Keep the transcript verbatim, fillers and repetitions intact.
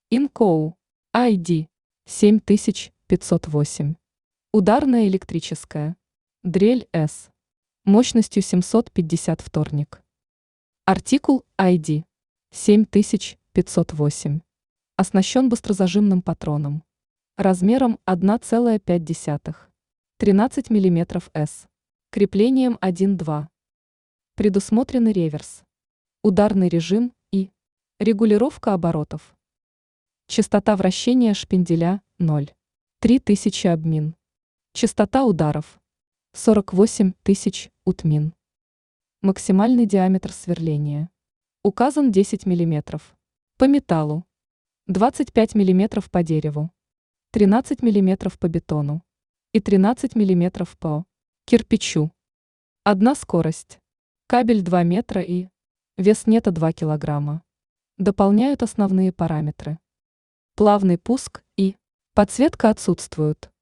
Инкоу ай ди семь тысяч пятьсот восемь. Ударная электрическая. Дрель S. Мощностью семьсот пятьдесят вторник. Артикул ай ди семь тысяч пятьсот восемь. Оснащен быстрозажимным патроном. Размером одна целая пять десятых. тринадцать миллиметров эс. Креплением один-два. Предусмотрены реверс. Ударный режим и регулировка оборотов. Частота вращения шпинделя ноль. три тысячи обмин. Частота ударов сорок восемь тысяч утмин. Максимальный диаметр сверления. Указан десять миллиметров. По металлу. двадцать пять миллиметров по дереву. тринадцать миллиметров по бетону. И тринадцать миллиметров по кирпичу. Одна скорость. Кабель два метра и вес нета два килограмма. Дополняют основные параметры. Плавный пуск и подсветка отсутствуют.